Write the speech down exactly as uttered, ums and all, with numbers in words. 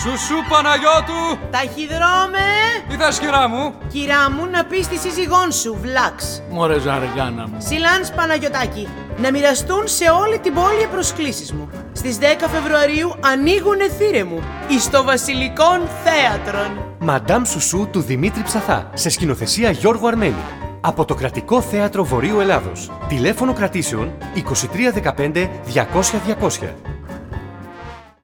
Σουσού Παναγιώτου! Ταχυδρόμε! Τι θες, κυρά μου? Κυρά μου, να πεις στη σύζυγόν σου, Βλάξ. Μωρέ ζαργάνα μου. Σιλάνς Παναγιωτάκη, να μοιραστούν σε όλη την πόλη οι προσκλήσεις μου. Στις δέκα Φεβρουαρίου ανοίγουνε θύρε μου, εις το Βασιλικόν Θέατρον. Μαντάμ Σουσού του Δημήτρη Ψαθά, σε σκηνοθεσία Γιώργου Αρμένη. Από το Κρατικό Θέατρο Βορείου Ελλάδος. Τηλέφωνο κρατήσεων είκοσι τρία δεκαπέντε διακόσια διακόσια.